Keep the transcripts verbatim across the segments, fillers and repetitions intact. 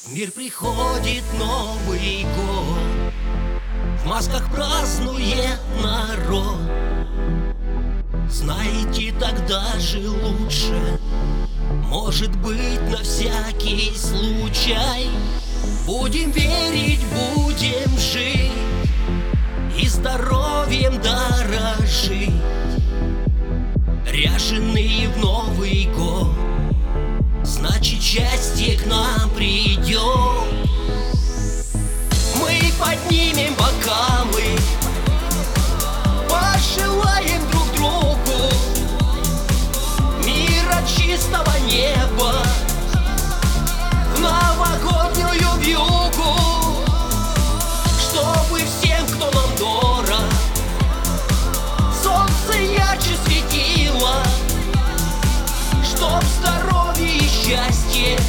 В мир приходит Новый год, в масках празднует народ. Знаете, тогда же лучше, может быть, на всякий случай. Будем верить, будем жить и здоровьем дорожить. Ряженые в Новый год, значит, счастье к нам придет. Мы поднимем бокалы, пожелаем друг другу мира, чистого неба, в новогоднюю вьюгу, чтобы всем, кто нам дорог, солнце ярче светило, чтоб здоровье и счастье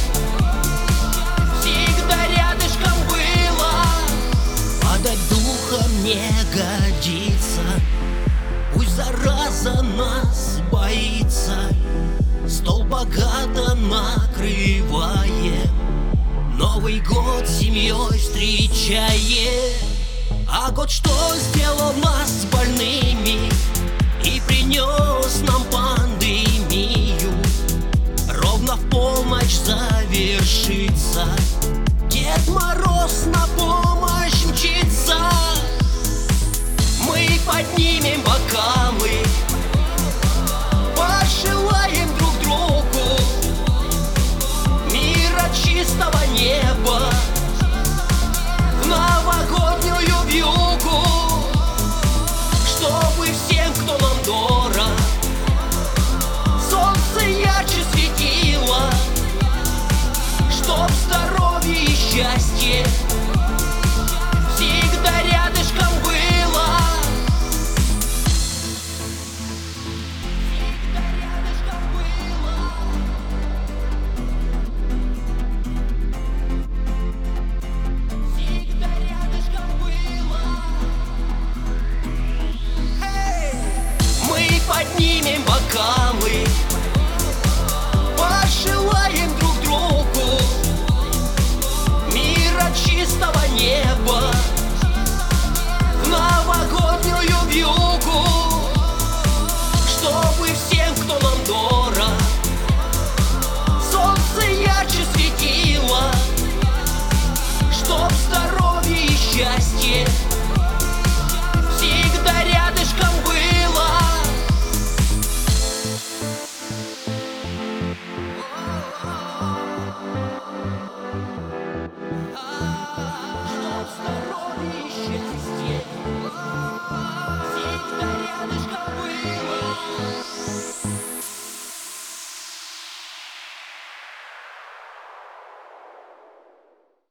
всегда рядышком было. Падать духом не годится, пусть зараза нас боится. Стол богато накрываем, Новый год семьей встречаем. А год что сделал нас больными и принес нам пандемию, ровно в полночь завершится. Дед Мороз на помощь мчится. Мы поднимем бокалы, пожелаем друг другу мира, чистого неба, в новогоднюю вьюгу, чтобы всем, кто нам дорог, солнце ярче светило, чтоб здоровье и счастье